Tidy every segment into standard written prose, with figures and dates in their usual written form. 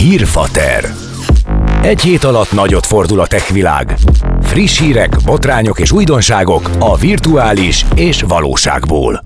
Hírfater. Egy hét alatt nagyot fordul a tech világ. Friss hírek, botrányok és újdonságok a virtuális és valóságból.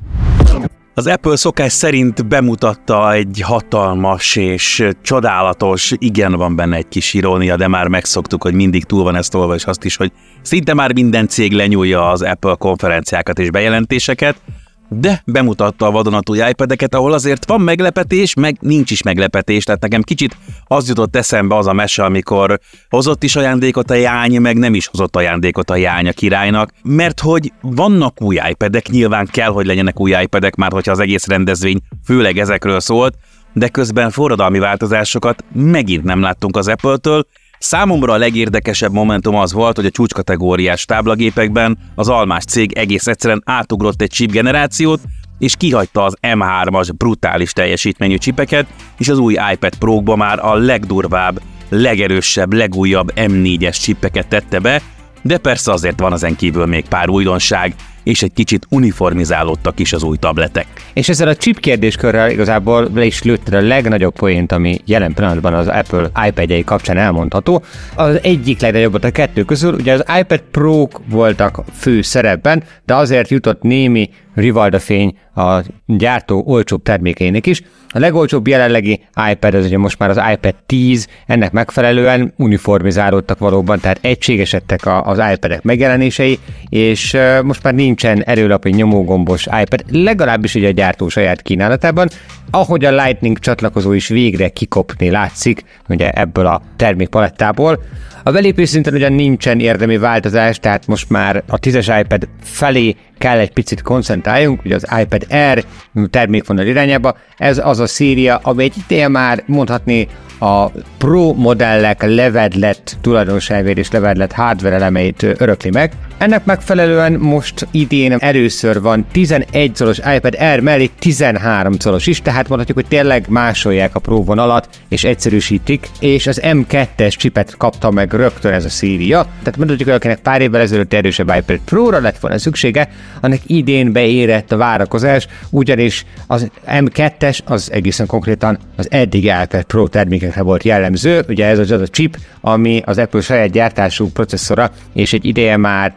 Az Apple szokás szerint bemutatta egy hatalmas és csodálatos, igen, van benne egy kis irónia, de már megszoktuk, hogy mindig túl van ezt tolva, és azt is, hogy szinte már minden cég lenyúlja az Apple konferenciákat és bejelentéseket, de bemutatta a vadonatúj iPad-eket, ahol azért van meglepetés, meg nincs is meglepetés, tehát nekem kicsit az jutott eszembe az a mese, amikor hozott is ajándékot a jány, meg nem is hozott ajándékot a jány a királynak, mert hogy vannak új iPad-ek, nyilván kell, hogy legyenek új iPad-ek, már hogyha az egész rendezvény főleg ezekről szólt, de közben forradalmi változásokat megint nem láttunk az Apple-től. Számomra a legérdekesebb momentum az volt, hogy a csúcskategóriás táblagépekben az almás cég egész egyszerűen átugrott egy chip generációt, és kihagyta az M3-as brutális teljesítményű chipeket, és az új iPad Pro-kba már a legdurvább, legerősebb, legújabb M4-es chipeket tette be, de persze azért van ezen kívül még pár újdonság, és egy kicsit uniformizálódtak is az új tabletek. És ezzel a chip kérdéskörrel igazából le is lőtted a legnagyobb poént, ami jelen pillanatban az Apple iPad-jei kapcsán elmondható. Az egyik legnagyobbat a kettő közül, ugye az iPad Pro-k voltak fő szerepben, de azért jutott némi rivaldafény a gyártó olcsóbb termékeinek is. A legolcsóbb jelenlegi iPad, ez ugye most már az iPad 10, ennek megfelelően uniformizálódtak valóban, tehát egységesedtek az iPad-ek megjelenései, és most már nincsen erőlapi nyomógombos iPad, legalábbis ugye a gyártó saját kínálatában, ahogy a Lightning csatlakozó is végre kikopni látszik, ugye ebből a termékpalettából. A belépő szinten ugyan nincsen érdemi változás, tehát most már a 10-es iPad felé kell egy picit koncentráljunk, ugye az iPad Air termékvonal irányába, ez az a széria, ami egy ideje már mondhatni a Pro modellek levedlett tulajdonságait és levedlett hardware elemeit örökli meg. Ennek megfelelően most idén először van 11 colos iPad Air mellé 13 colos is, tehát mondhatjuk, hogy tényleg másolják a Pro vonalat és egyszerűsítik, és az M2-es chipet kapta meg rögtön ez a széria. Tehát mondhatjuk, hogy akinek pár évvel ezelőtt erősebb iPad Pro-ra lett volna szüksége, annak idén beérett a várakozás, ugyanis az M2-es az egészen konkrétan az eddigi iPad Pro termékekre volt jellemző, ugye ez az a chip, ami az Apple saját gyártású processzora, és egy ideje már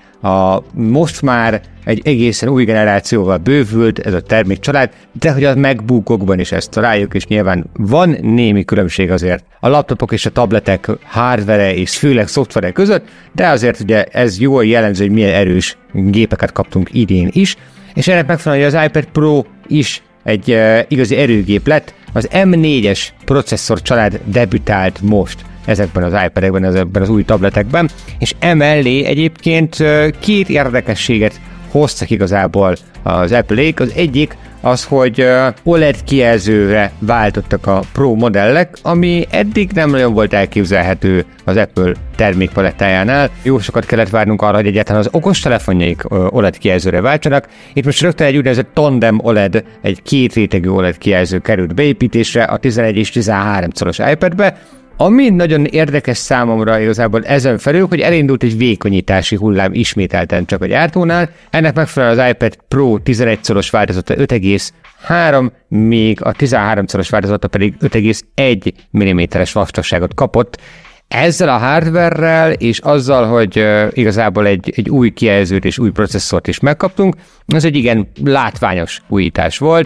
most már egy egészen új generációval bővült ez a termékcsalád, de hogy a MacBookokban is ezt találjuk, és nyilván van némi különbség azért a laptopok és a tabletek hardware és főleg szoftvere között, de azért ugye ez jól jellemző, hogy milyen erős gépeket kaptunk idén is, és ennek megfelelően, hogy az iPad Pro is egy igazi erőgép lett, az M4-es processzor család debütált most ezekben az iPad-ekben, ezekben az új tabletekben, és emellé egyébként két érdekességet hoztak igazából az Apple-ék. Az egyik az, hogy OLED kijelzőre váltottak a Pro modellek, ami eddig nem nagyon volt elképzelhető az Apple termékpalettájánál. Jó sokat kellett várnunk arra, hogy egyáltalán az okostelefonjaik OLED kijelzőre váltsanak. Itt most rögtön egy úgynevezett tandem OLED, egy két rétegű OLED kijelző került beépítésre a 11 és 13 colos iPad-be, ami nagyon érdekes számomra igazából ezen felül, hogy elindult egy vékonyítási hullám ismételten csak a gyártónál. Ennek megfelelően az iPad Pro 11 colos változata 5,3, még a 13 colos változata pedig 5,1 mm-es vastagságot kapott. Ezzel a hardware-rel és azzal, hogy igazából egy új kijelzőt és új processzort is megkaptunk, ez egy igen látványos újítás volt,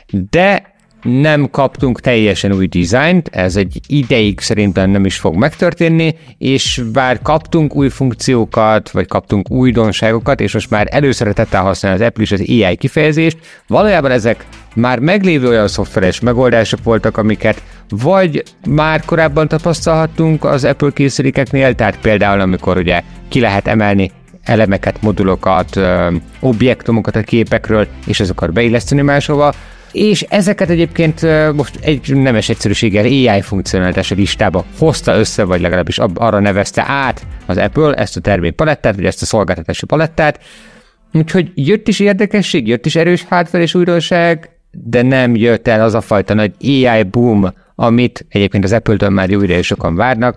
de nem kaptunk teljesen új dizájnt, ez egy ideig szerintem nem is fog megtörténni, és bár kaptunk új funkciókat, vagy kaptunk újdonságokat, és most már előszeretettel használja az Apple is az AI kifejezést, valójában ezek már meglévő olyan szoftveres megoldások voltak, amiket vagy már korábban tapasztalhattunk az Apple készülékeknél, tehát például amikor ugye ki lehet emelni elemeket, modulokat, objektumokat a képekről, és azokat beilleszteni máshova, és ezeket egyébként most egy nemes egyszerűséggel AI funkcionalitási listába hozta össze, vagy legalábbis arra nevezte át az Apple ezt a termékpalettát, vagy ezt a szolgáltatási palettát. Úgyhogy jött is érdekesség, jött is erős hardware és újdonság, de nem jött el az a fajta nagy AI boom, amit egyébként az Apple-től már jó ideje sokan várnak.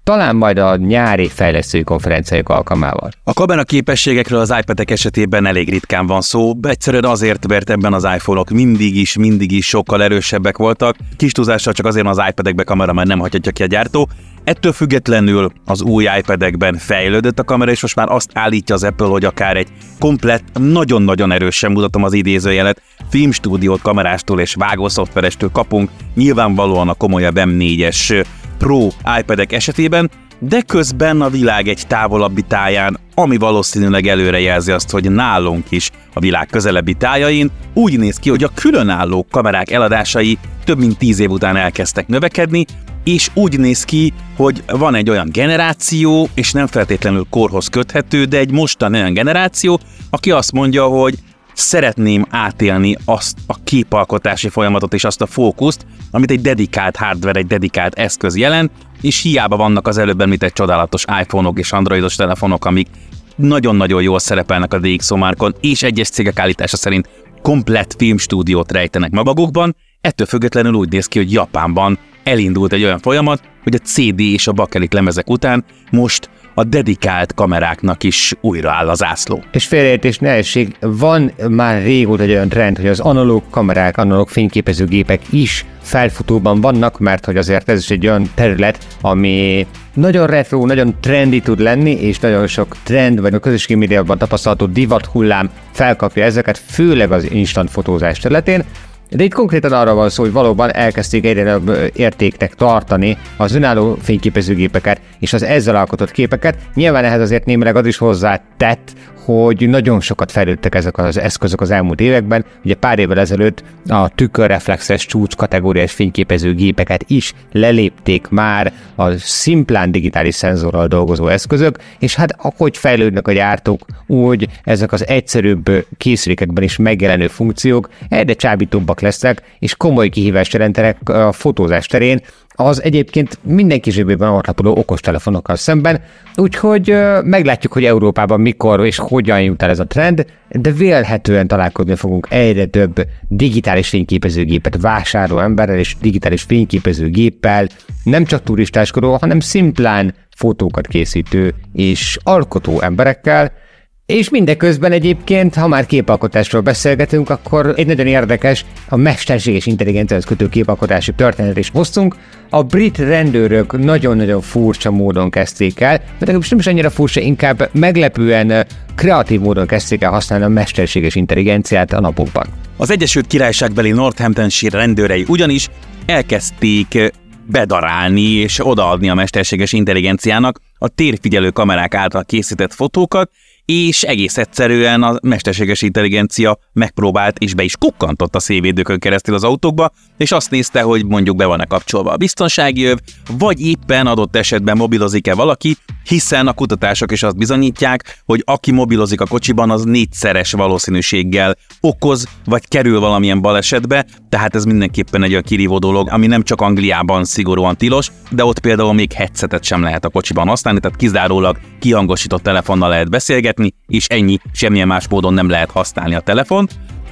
talán majd a nyári fejlesztői konferenciájuk alkalmával. A kamera képességekről az iPad-ek esetében elég ritkán van szó, egyszerűen azért, mert ebben az iPhone-ok mindig is sokkal erősebbek voltak. Kis túlzással csak azért, mert az iPad-ekbe kamera már nem hagyhatja ki a gyártó. Ettől függetlenül az új iPad-ekben fejlődött a kamera, és most már azt állítja az Apple, hogy akár egy komplett, nagyon-nagyon erősen mutatom az idézőjelet, filmstúdiót kamerástól és vágószoftverestől kapunk, nyilvánvalóan a komolyabb M4-es Pro iPad-ek esetében, de közben a világ egy távolabbi táján, ami valószínűleg előrejelzi azt, hogy nálunk is a világ közelebbi tájain úgy néz ki, hogy a különálló kamerák eladásai több mint 10 év után elkezdtek növekedni, és úgy néz ki, hogy van egy olyan generáció, és nem feltétlenül korhoz köthető, de egy mostani olyan generáció, aki azt mondja, hogy szeretném átélni azt a képalkotási folyamatot és azt a fókuszt, amit egy dedikált hardware, egy dedikált eszköz jelent, és hiába vannak az előbb említett csodálatos iPhone-ok és androidos telefonok, amik nagyon-nagyon jól szerepelnek a DxO márkon, és egyes cégek állítása szerint komplett filmstúdiót rejtenek magukban, ettől függetlenül úgy néz ki, hogy Japánban elindult egy olyan folyamat, hogy a CD és a bakelit lemezek után most a dedikált kameráknak is újra áll a zászló. És félreértés ne essék, van már régóta egy olyan trend, hogy az analóg kamerák, analóg fényképezőgépek is felfutóban vannak, mert hogy azért ez is egy olyan terület, ami nagyon retro, nagyon trendi tud lenni, és nagyon sok trend, vagy a közösségi médiában tapasztalható divat hullám felkapja ezeket, főleg az instant fotózás területén. De itt konkrétan arra van szó, hogy valóban elkezdték egyre nagyobb értéknek tartani az önálló fényképezőgépeket és az ezzel alkotott képeket. Nyilván ehhez azért némileg az is hozzátett, hogy nagyon sokat fejlődtek ezek az eszközök az elmúlt években. Ugye pár évvel ezelőtt a tükörreflexes csúcs kategóriás fényképezőgépeket is lelépték már a szimplán digitális szenzorral dolgozó eszközök, és hát ahogy fejlődnek a gyártók, úgy ezek az egyszerűbb készülékekben is megjelenő funkciók egyre csábítóbbak lesznek, és komoly kihívást jelentenek a fotózás terén, az egyébként mindenki zsebében orrapoló okostelefonokkal szemben, úgyhogy meglátjuk, hogy Európában mikor és hogyan jut el ez a trend, de vélhetően találkozni fogunk egyre több digitális fényképezőgépet vásároló emberrel és digitális fényképezőgéppel, nem csak turistáskodó, hanem szimplán fotókat készítő és alkotó emberekkel. És mindeközben egyébként, ha már képalkotásról beszélgetünk, akkor egy nagyon érdekes, a mesterséges intelligenciához kötő képalkotási történetet is hoztunk. A brit rendőrök nagyon-nagyon furcsa módon kezdték el, de nem is annyira furcsa, inkább meglepően kreatív módon kezdték el használni a mesterséges intelligenciát a napokban. Az Egyesült Királyságbeli Northamptonshire rendőrei ugyanis elkezdték bedarálni és odaadni a mesterséges intelligenciának a térfigyelő kamerák által készített fotókat, és egész egyszerűen a mesterséges intelligencia megpróbált és be is kukkantott a szélvédőkön keresztül az autókba, és azt nézte, hogy mondjuk be van-e kapcsolva a biztonsági öv, vagy éppen adott esetben mobilozik-e valaki, hiszen a kutatások is azt bizonyítják, hogy aki mobilozik a kocsiban, az 4-szeres valószínűséggel okoz, vagy kerül valamilyen balesetbe, tehát ez mindenképpen egy olyan kirívó dolog, ami nem csak Angliában szigorúan tilos, de ott például még headsetet sem lehet a kocsiban használni, tehát kizárólag kihangosított telefonnal lehet beszélgetni, és ennyi, semmilyen más módon nem lehet használni a telefont.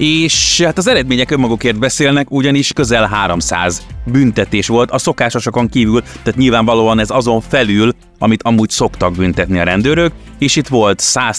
És hát az eredmények önmagukért beszélnek, ugyanis közel 300 büntetés volt a szokásosokon kívül, tehát nyilvánvalóan ez azon felül, amit amúgy szoktak büntetni a rendőrök, és itt volt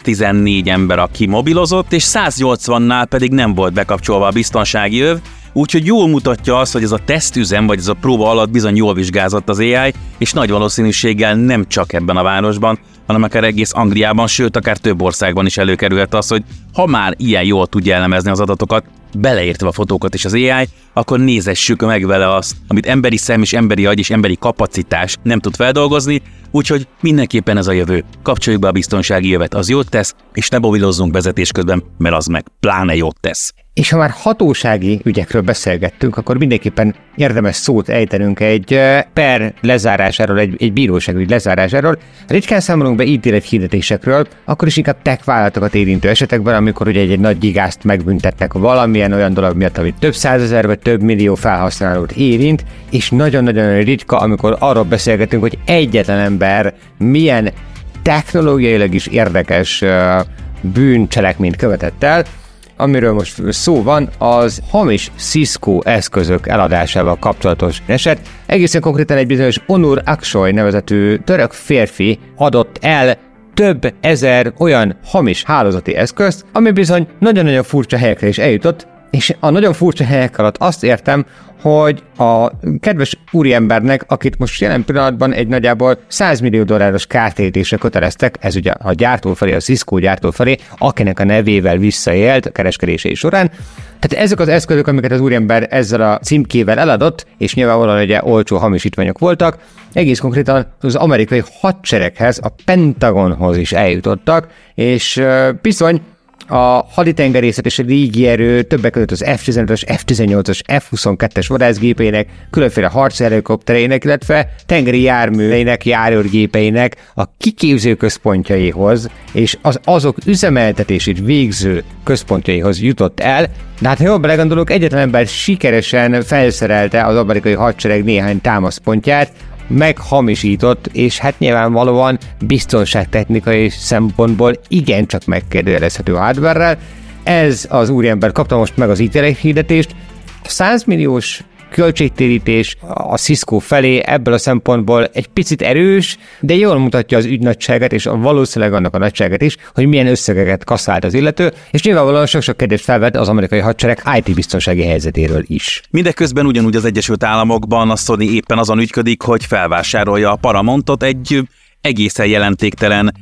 114 ember, aki mobilozott, és 180-nál pedig nem volt bekapcsolva a biztonsági öv, úgyhogy jól mutatja azt, hogy ez a tesztüzem, vagy ez a próba alatt bizony jól vizsgázott az AI, és nagy valószínűséggel nem csak ebben a városban, hanem akár egész Angliában, sőt akár több országban is előkerülhet az, hogy ha már ilyen jól tudja elemezni az adatokat, beleértve a fotókat és az AI, akkor nézessük meg vele azt, amit emberi szem és emberi agy és emberi kapacitás nem tud feldolgozni, úgyhogy mindenképpen ez a jövő. Kapcsoljuk be a biztonsági jövet, az jót tesz, és ne mobilozzunk vezetés közben, mert az meg pláne jót tesz. És ha már hatósági ügyekről beszélgettünk, akkor mindenképpen érdemes szót ejtenünk egy per lezárásáról, egy bíróságügy lezárásáról. Ritkán számolunk be ítélethirdetésekről, akkor is inkább tech vállalatokat érintő esetekben, amikor ugye egy nagy gigást megbüntetnek valamilyen olyan dolog miatt, ami több százezer vagy több millió felhasználót érint, és nagyon-nagyon ritka, amikor arról beszélgetünk, hogy egyetlen ember milyen technológiailag is érdekes bűncselekményt követett el. amiről most szó van, az hamis Cisco eszközök eladásával kapcsolatos eset. Egészen konkrétan egy bizonyos Onur Aksoy nevezetű török férfi adott el több ezer olyan hamis hálózati eszközt, ami bizony nagyon-nagyon furcsa helyekre is eljutott, és a nagyon furcsa helyek alatt azt értem, hogy a kedves úriembernek, akit most jelen pillanatban egy nagyjából $100 millió kártérítésre köteleztek, ez ugye a gyártó felé, a Cisco gyártó felé, akinek a nevével visszaélt a kereskedései során. Tehát ezek az eszközök, amiket az úriember ezzel a címkével eladott, és nyilvánvalóan ugye olcsó hamisítványok voltak, egész konkrétan az amerikai hadsereghez, a Pentagonhoz is eljutottak, és bizony a haditengerészet és a légierő többek között az F-15-ös, F-18-as, F-22-es vadászgépeinek, különféle harchelikoptereinek, illetve tengeri járműveinek, járőrgépeinek a kiképző központjaihoz és azok üzemeltetését végző központjaihoz jutott el, de hát ha jól belegondolok, egyetlen ember sikeresen felszerelte az amerikai hadsereg néhány támaszpontját, meghamisított, és hát nyilvánvalóan biztonságtechnikai szempontból igencsak megkérdőjelezhető hardware-rel. Ez az úriember kapta most meg az ítélethirdetést. 100 milliós költségtérítés a Cisco felé ebből a szempontból egy picit erős, de jól mutatja az ügy nagyságát, és valószínűleg annak a nagyságát is, hogy milyen összegeket kasszált az illető, és nyilvánvalóan sok-sok kérdést felvet az amerikai hadsereg IT-biztonsági helyzetéről is. Mindeközben ugyanúgy az Egyesült Államokban a Sony éppen azon ügyködik, hogy felvásárolja a Paramountot egy egészen jelentéktelen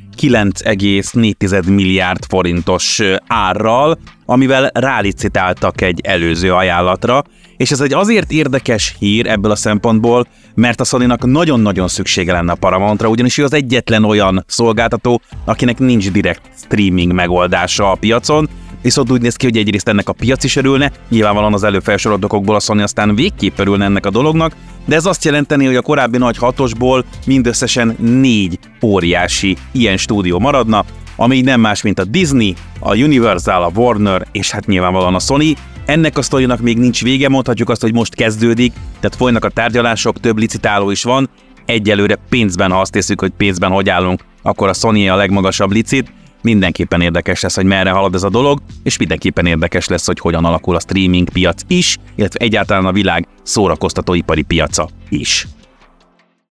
9,4 milliárd forintos árral, amivel rálicitáltak egy előző ajánlatra, és ez egy azért érdekes hír ebből a szempontból, mert a Sonynak nagyon-nagyon szüksége lenne a Paramountra, ugyanis ő az egyetlen olyan szolgáltató, akinek nincs direkt streaming megoldása a piacon, viszont úgy néz ki, hogy egyrészt ennek a piac is örülne, nyilvánvalóan az előfelsorolt okokból a Sony aztán végképp örülne ennek a dolognak, de ez azt jelenteni, hogy a korábbi nagy 6-osból mindösszesen 4 óriási ilyen stúdió maradna, ami nem más, mint a Disney, a Universal, a Warner és hát nyilvánvalóan a Sony. Ennek a sztorinak még nincs vége, mondhatjuk azt, hogy most kezdődik, tehát folynak a tárgyalások, több licitáló is van. Egyelőre pénzben, ha azt hiszük, hogy pénzben hogy állunk, akkor a Sony a legmagasabb licit. Mindenképpen érdekes lesz, hogy merre halad ez a dolog, és mindenképpen érdekes lesz, hogy hogyan alakul a streaming piac is, illetve egyáltalán a világ szórakoztatóipari piaca is.